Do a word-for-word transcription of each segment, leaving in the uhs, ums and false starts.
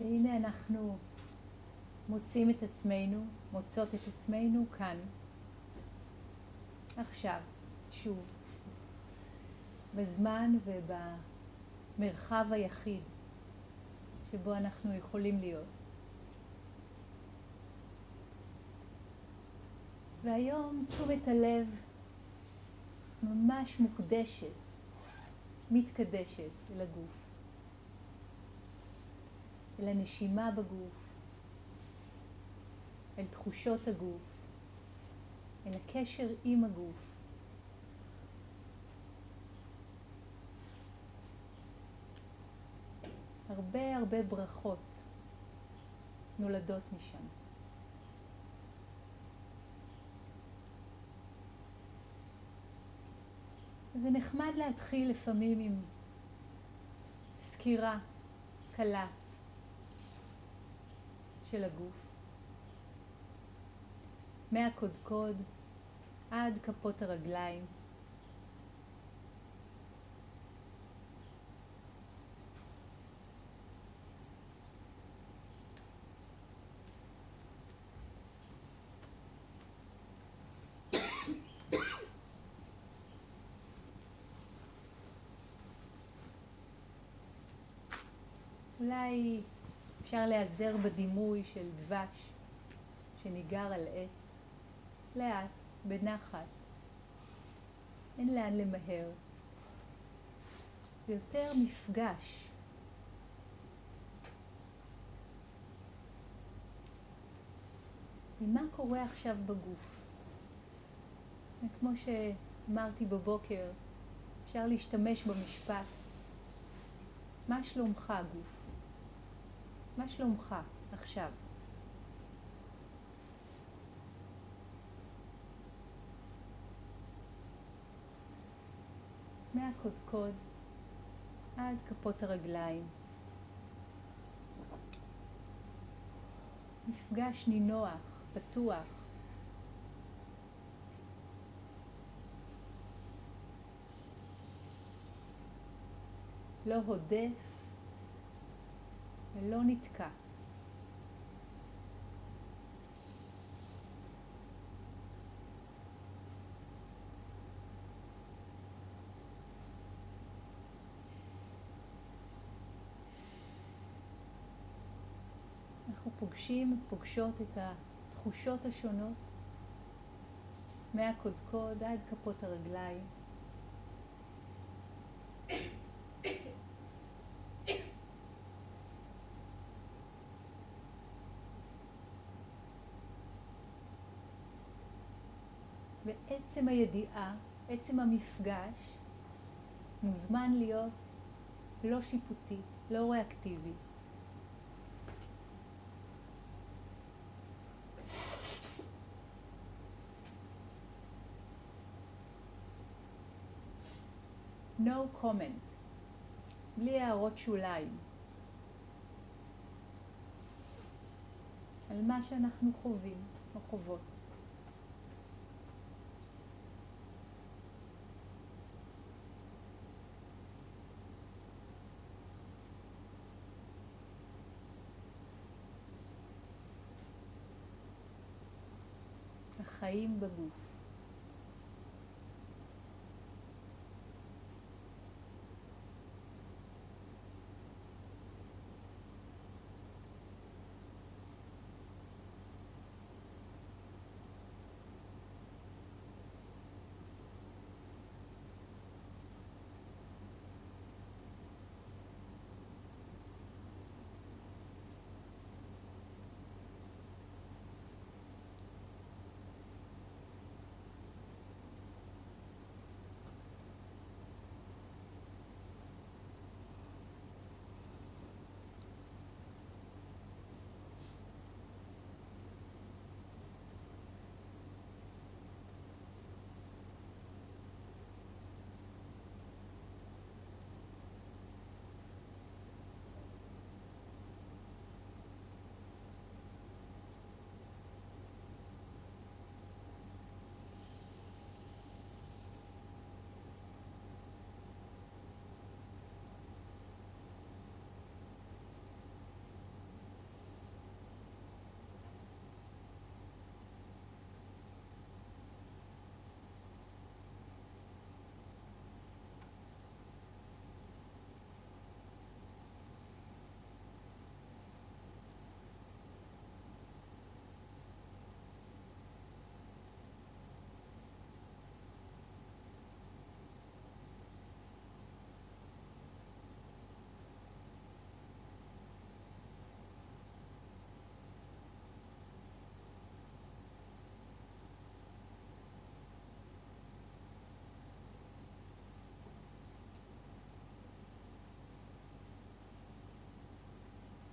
והנה אנחנו מוצאים את עצמנו, מוצאות את עצמנו כאן, עכשיו, שוב, בזמן ובמרחב היחיד שבו אנחנו יכולים להיות. והיום תשומת הלב ממש מוקדשת, מתקדשת אל הגוף, אל הנשימה בגוף, אל תחושות הגוף, אל הקשר עם הגוף. הרבה הרבה ברכות נולדות משם. זה נחמד להתחיל לפעמים עם סקירה קלה של הגוף, מהקודקוד עד כפות הרגליים. אולי אפשר להיעזר בדימוי של דבש שניגר על עץ, לאט, בנחת. אין לאן למהר. זה יותר מפגש. ומה קורה עכשיו בגוף? כמו שאמרתי בבוקר, אפשר להשתמש במשפט. מה שלומך גוף? מה שלומך עכשיו? מהקודקוד עד כפות הרגליים. מפגש נינוח, פתוח. לא הודף ולא נתקע. אנחנו פוגשים, פוגשות את התחושות השונות מהקודקוד עד כפות הרגליים. ועצם הידיעה, עצם המפגש, מוזמן להיות לא שיפוטי, לא ריאקטיבי. No comment, בלי הערות שוליים, על מה שאנחנו חווים או חוות. החיים בגוף.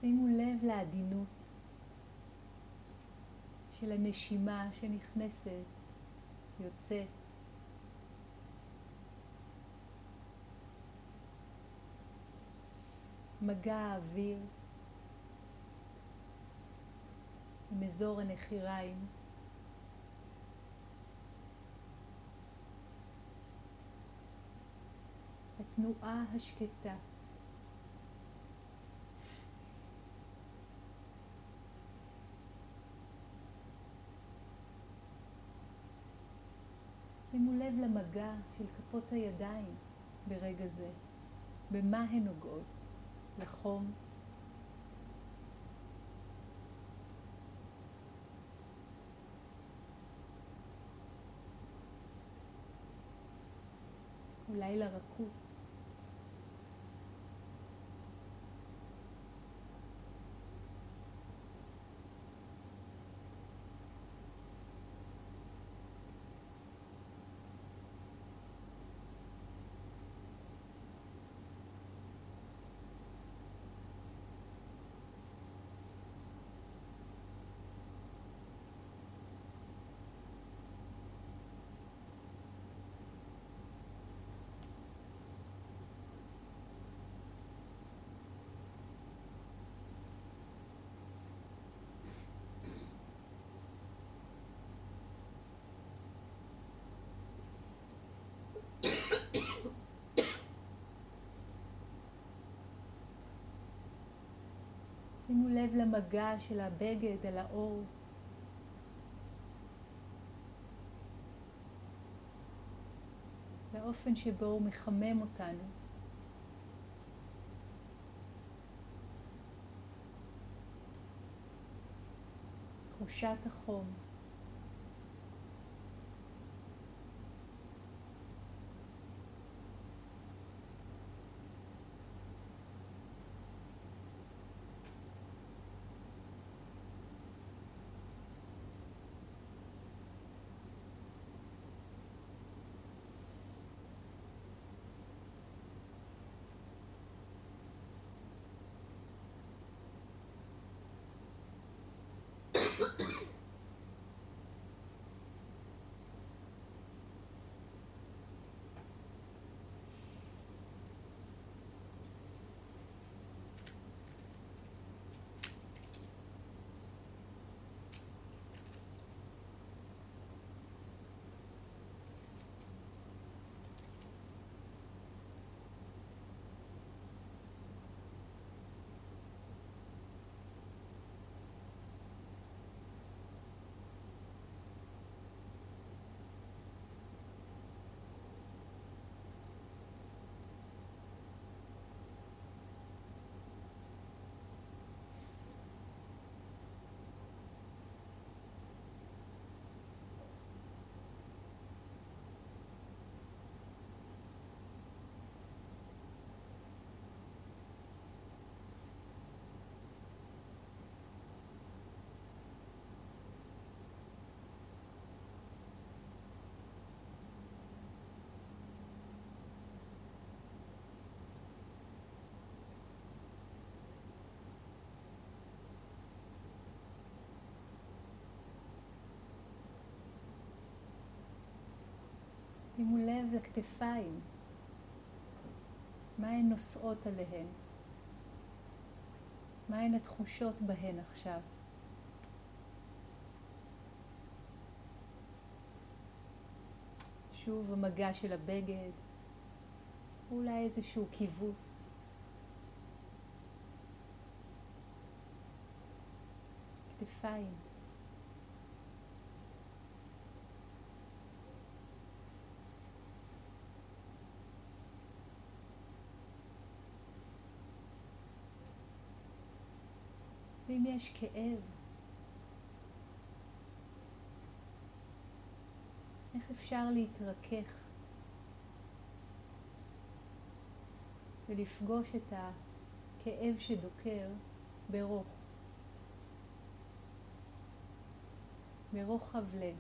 שימו לב לעדינות של הנשימה שנכנסת, יוצאת. מגע האוויר עם אזור הנחיריים. התנועה השקטה. שימו לב למגע של כפות הידיים ברגע זה. במה הן נוגעות? לחום. אולי לרכות. שימו לב למגע של הבגד על האור. לאופן שבו הוא מחמם אותנו. תחושת החום. שימו לב לכתפיים. מה הן נושאות עליהן? מה הן התחושות בהן עכשיו? שוב המגע של הבגד, אולי איזשהו קיבוץ. כתפיים. ואם יש כאב, איך אפשר להתרכך ולפגוש את הכאב שדוקר ברוך, ברוחב לב.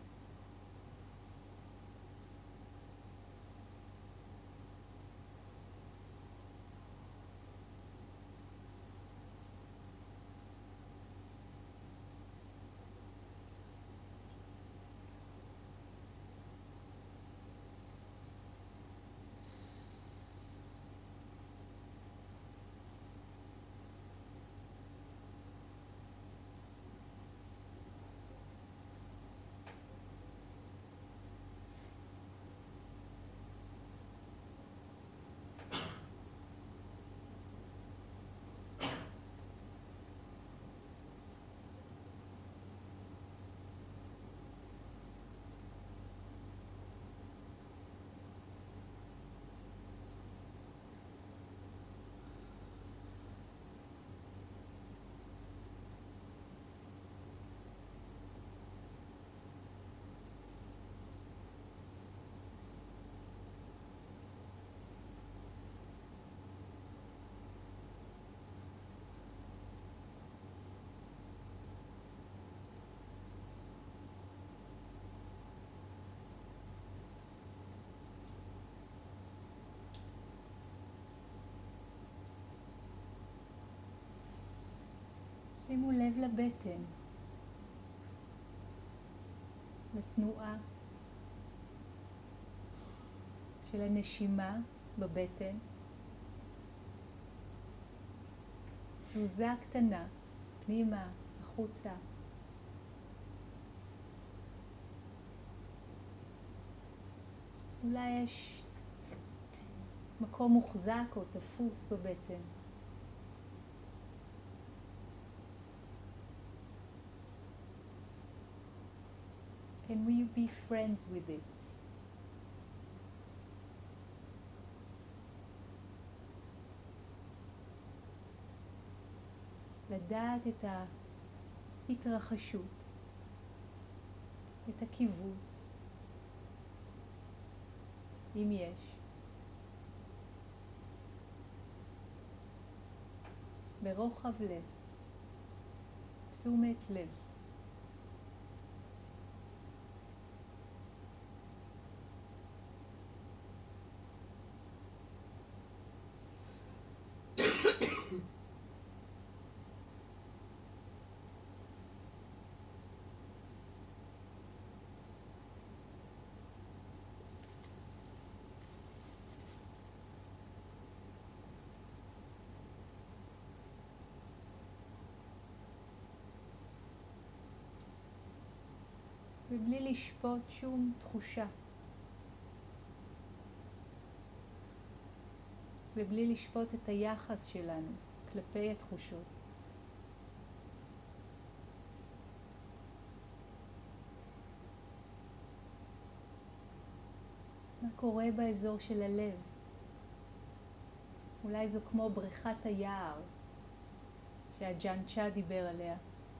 שימו לב לבטן, לתנועה של הנשימה בבטן, תזוזה קטנה, פנימה, החוצה. אולי יש מקום מוחזק או תפוס בבטן. Can we be friends with it? לדעת את ההתרחשות, את הקיבוץ, אם יש. ברוחב לב, תשומת לב. ובלי לשפוט שום תחושה. ובלי לשפוט את היחס שלנו כלפי התחושות. מה קורה באזור של הלב? אולי זו כמו בריכת היער שהג'אן צ'ה דיבר עליה.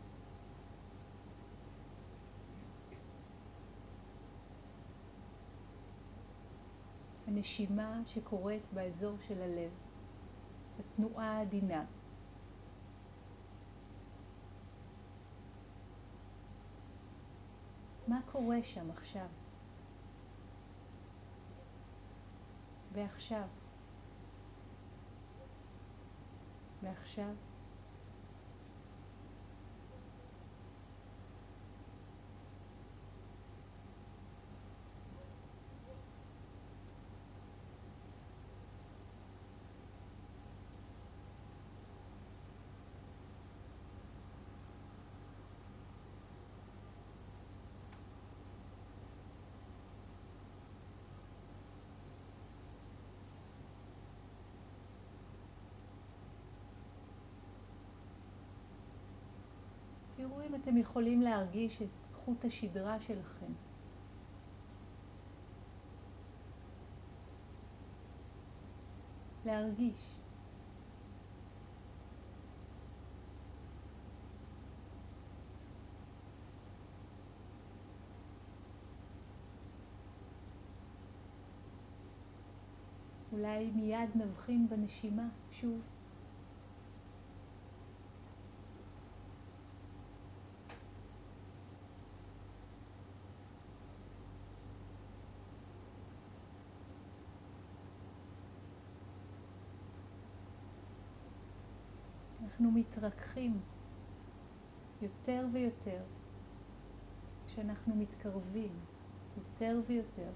הנשימה שקורית באזור של הלב, התנועה העדינה. מה קורה שם עכשיו? ועכשיו? ועכשיו? תראו אם אתם יכולים להרגיש את חוט השדרה שלכם. להרגיש. אולי מיד נבחין בנשימה שוב. אנחנו מתרככים יותר ויותר כשאנחנו מתקרבים יותר ויותר.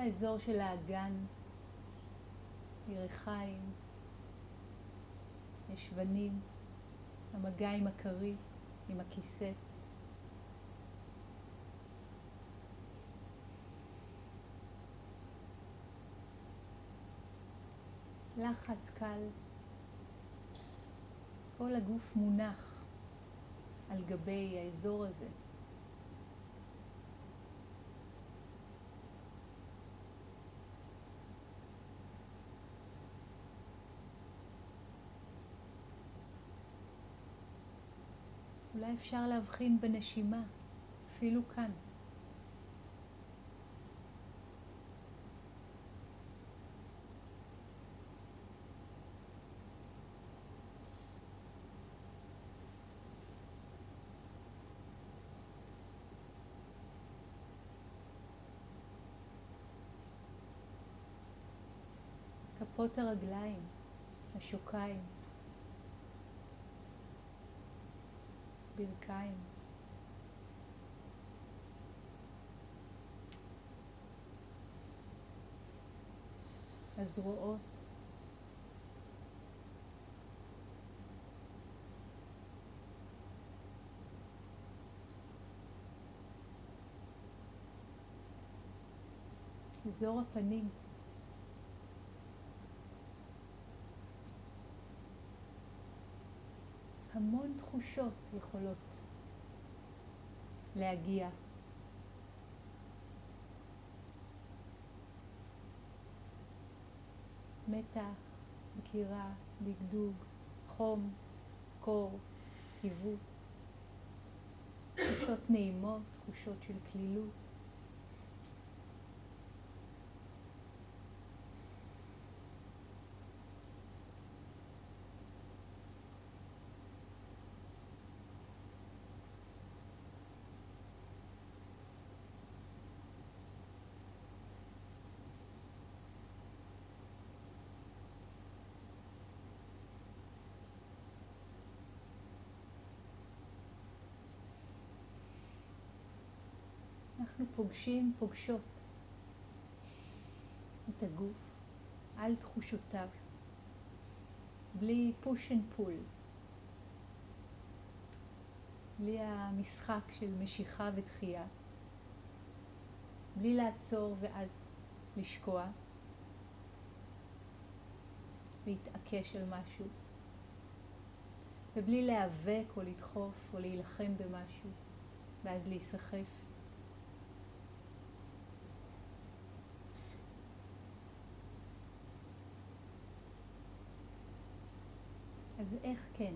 האזור של האגן, ירחיים, ישבנים, המגע עם הכרית, עם הכיסא. לחץ קל. כל הגוף מונח על גבי האזור הזה. אולי אפשר להבחין בנשימה, אפילו כאן. כפות הרגליים, השוקיים, ברכיים. הזרועות. אזור הפנים. המון תחושות יכולות להגיע. מתח, דקירה, דגדוג, חום, קור, קיבוץ. תחושות נעימות, תחושות של כלילות. אנחנו פוגשים, פוגשות את הגוף על תחושותיו, בלי push and pull, בלי המשחק של משיכה ודחייה, בלי לעצור ואז לשקוע, להתעקש על משהו, ובלי להיאבק או לדחוף או להילחם במשהו, ואז להיסחף. אז איך כן?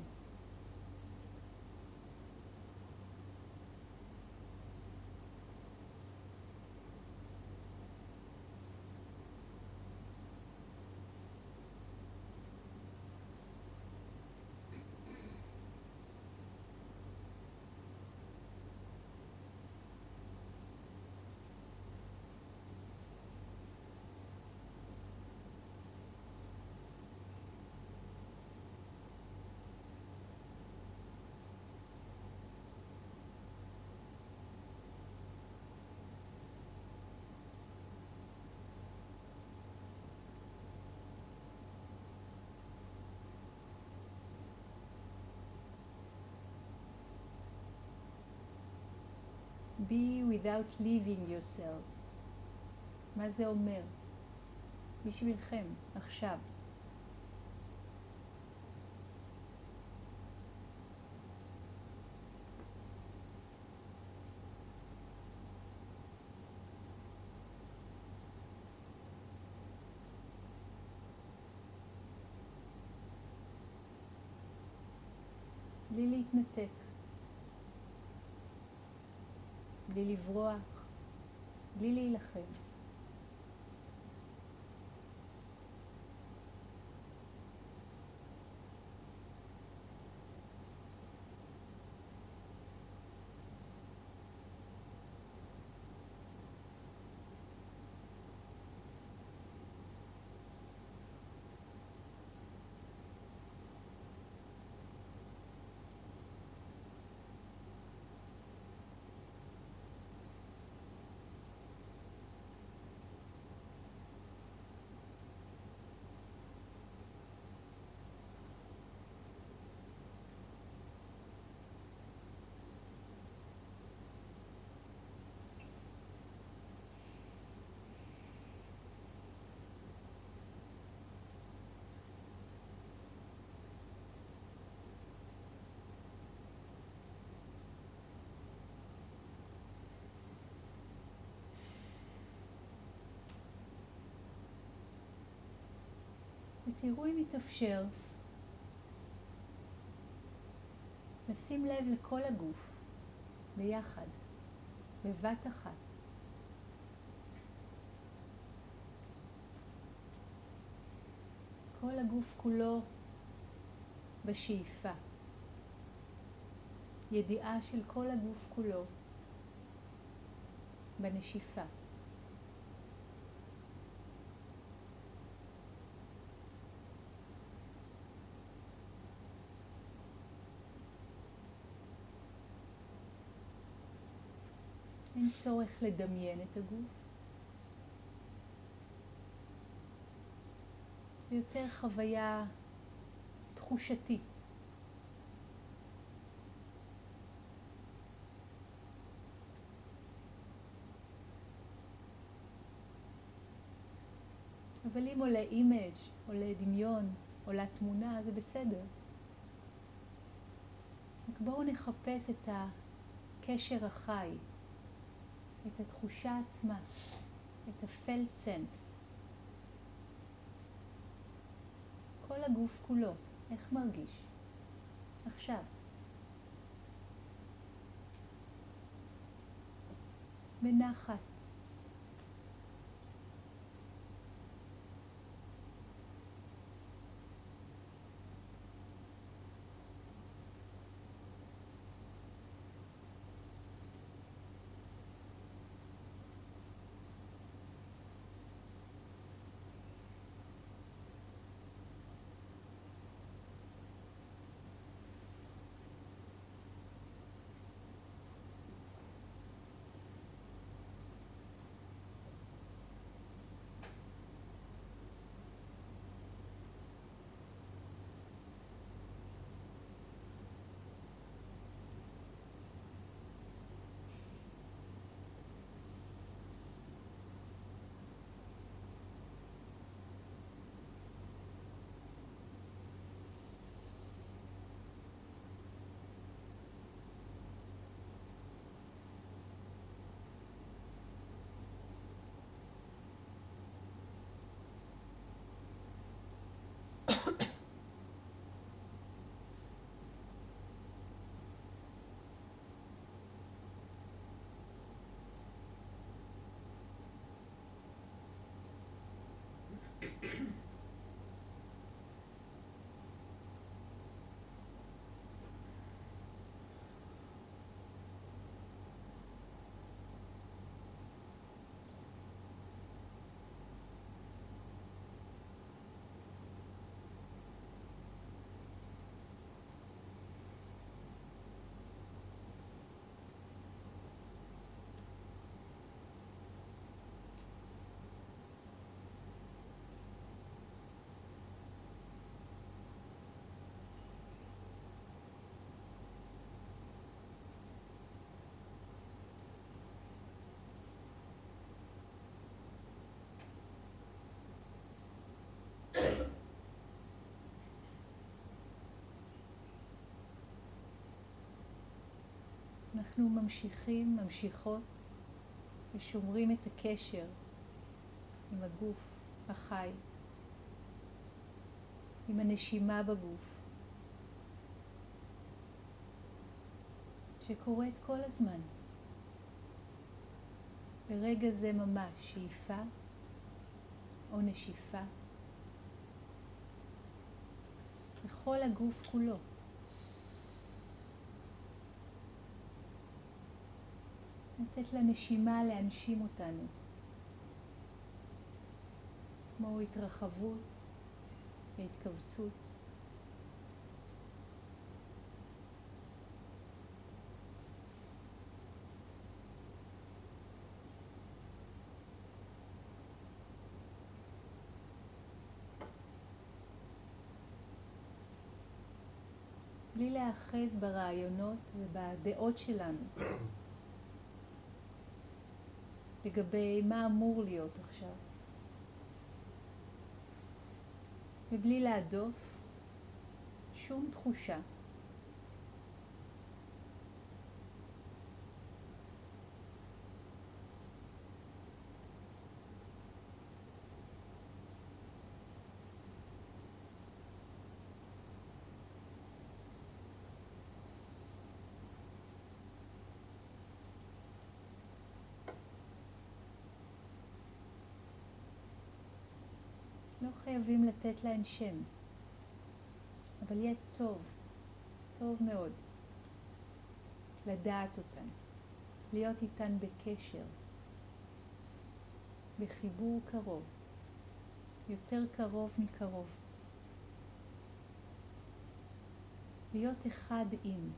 Be without leaving yourself. מה זה אומר? בשבילכם, עכשיו. בלי להתנתק. בלי לברוח, בלי להילחם. ותראו אם יתאפשר לשים לב לכל הגוף ביחד, בבת אחת. כל הגוף כולו בשאיפה. ידיעה של כל הגוף כולו בנשיפה. אין צורך לדמיין את הגוף. זה יותר חוויה תחושתית. אבל אם עולה אימג', עולה דמיון, עולה תמונה, זה בסדר. רק בואו נחפש את הקשר החי, את התחושה עצמה, את ה-felt sense. כל הגוף כולו, איך מרגיש? עכשיו. בנחת. אנחנו ממשיכים, ממשיכות, ושומרים את הקשר עם הגוף החי, עם הנשימה בגוף, שקורית כל הזמן. ברגע זה ממש שאיפה או נשיפה, בכל הגוף כולו. לתת לנשימה להנשים אותנו, כמו התרחבות והתכווצות. בלי להאחז ברעיונות ובדעות שלנו לגבי מה אמור להיות עכשיו. ובלי להדוף שום תחושה. חייבים לתת להן שם, אבל יהיה טוב, טוב מאוד, לדעת אותן, להיות איתן בקשר, בחיבור קרוב, יותר קרוב מקרוב. להיות אחד עם.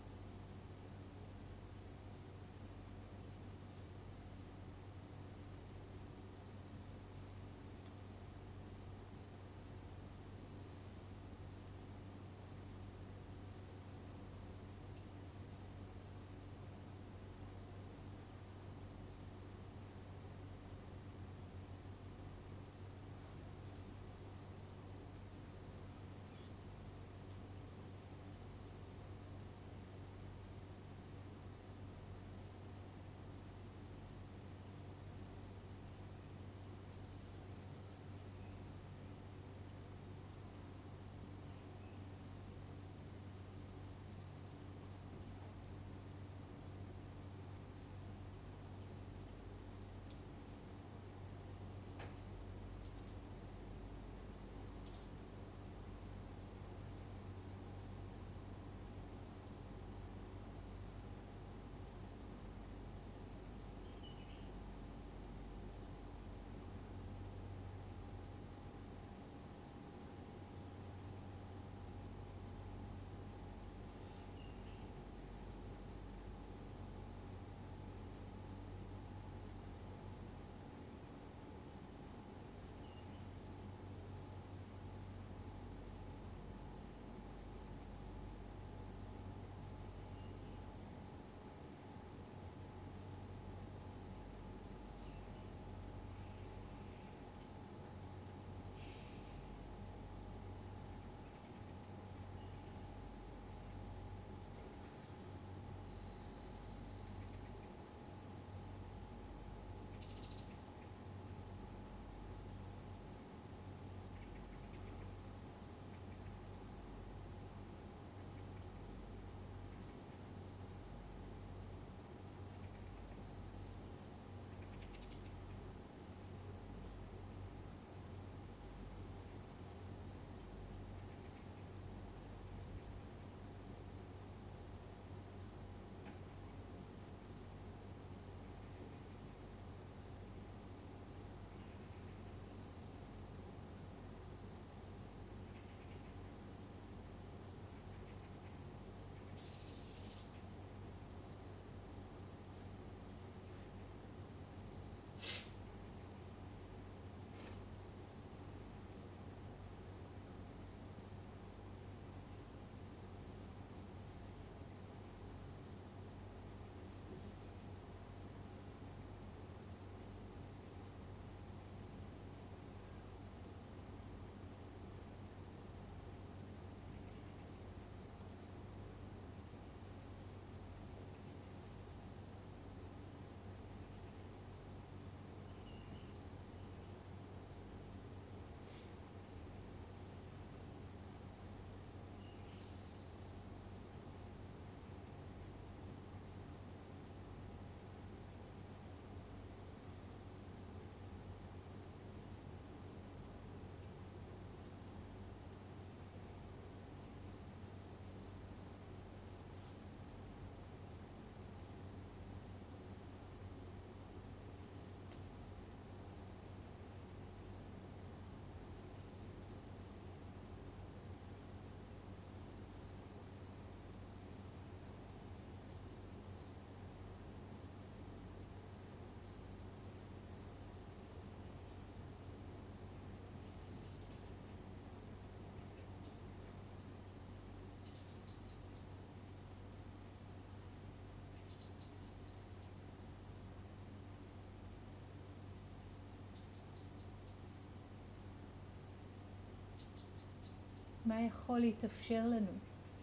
מה יכול להתאפשר לנו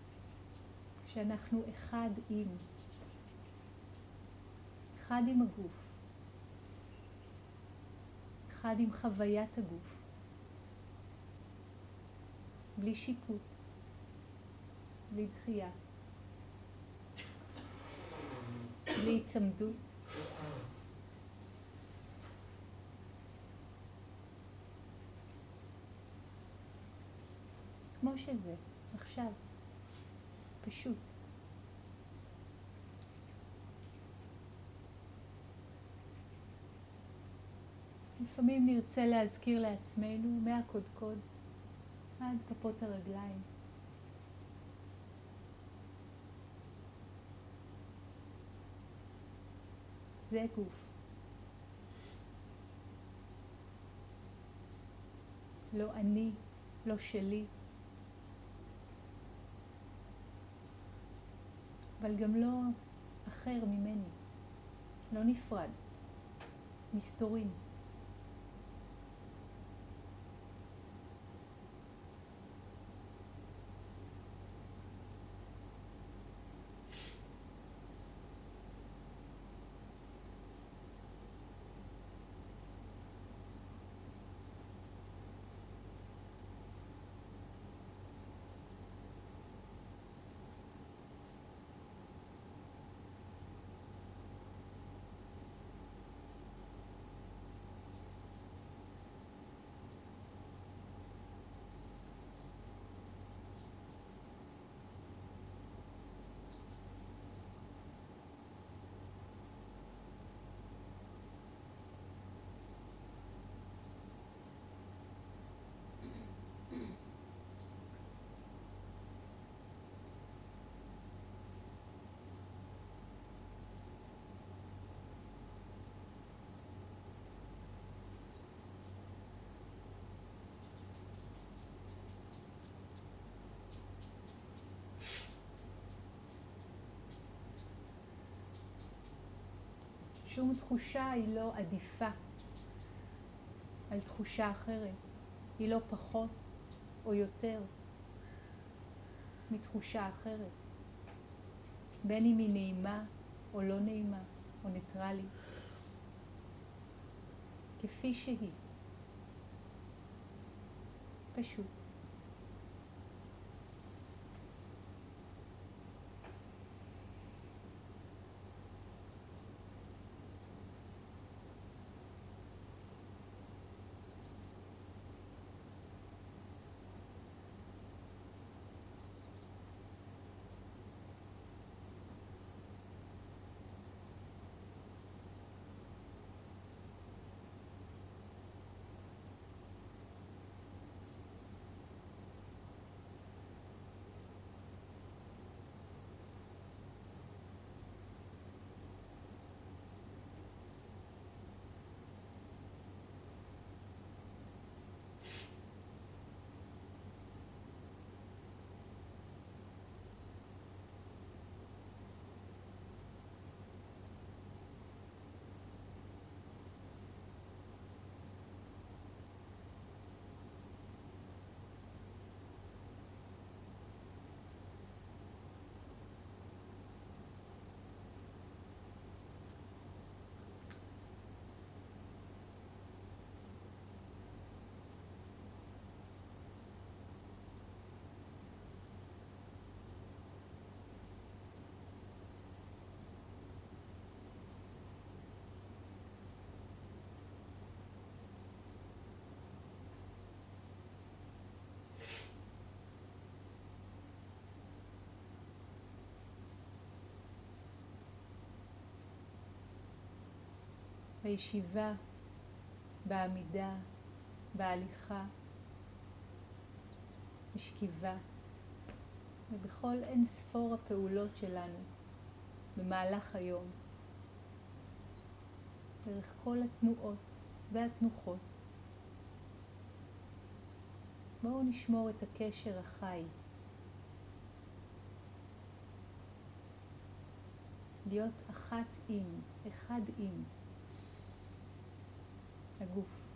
כשאנחנו אחד עם, אחד עם הגוף, אחד עם חוויית הגוף, בלי שיפוט, בלי דחייה, בלי הצמדות. כמו שזה, עכשיו. פשוט. לפעמים נרצה להזכיר לעצמנו מהקודקוד עד כפות הרגליים. זה גוף. לא אני, לא שלי. אבל גם לא אחר ממני. לא נפרד. מסתורים. שום תחושה היא לא עדיפה על תחושה אחרת. היא לא פחות או יותר מתחושה אחרת. בין אם היא נעימה או לא נעימה או ניטרלית. כפי שהיא. פשוט. בישיבה, בעמידה, בהליכה, בשכיבה, ובכל אין ספור הפעולות שלנו במהלך היום, דרך כל התנועות והתנוחות. בואו נשמור את הקשר החי. להיות אחת עם, אחד עם הגוף.